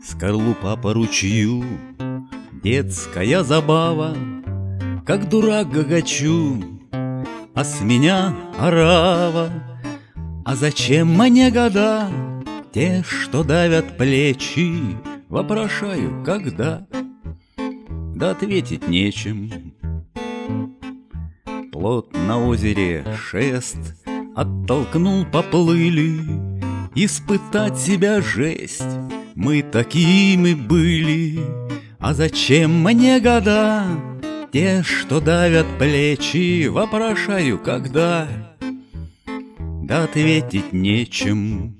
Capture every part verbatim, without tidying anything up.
Скорлупа по ручью, детская забава, как дурак гогочу, а с меня орава. А зачем мне года, те, что давят плечи? Вопрошаю, когда? Да ответить нечем. Плот на озере шест оттолкнул, поплыли. Испытать себя жесть, мы такими были. А зачем мне года, те, что давят плечи? Вопрошаю, когда? Да ответить нечем.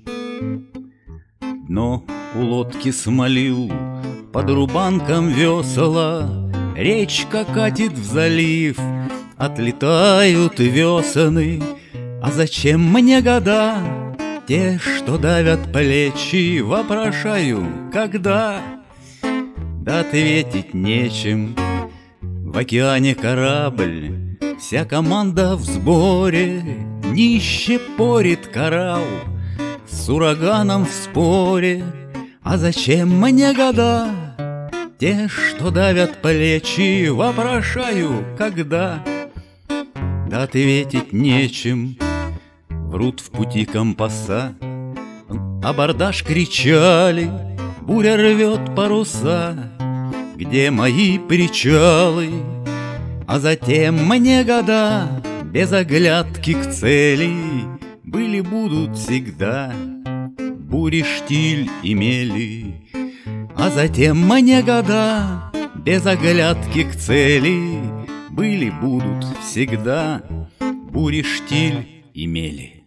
Дно у лодки смолил, под рубанком весела, речка катит в залив, отлетают весны. А зачем мне года, те, что давят плечи? Вопрошаю, когда? Да ответить нечем. В океане корабль, вся команда в сборе, не щепорит коралл с ураганом в споре. А зачем мне года, те, что давят плечи? Вопрошаю, когда? Да ответить нечем. Врут в пути компаса, абордаж кричали, буря рвет паруса. Где мои причалы? А затем мне года, без оглядки к цели, были, будут всегда, бури штиль имели. А затем мне года, без оглядки к цели, были, будут всегда, бури штиль имели.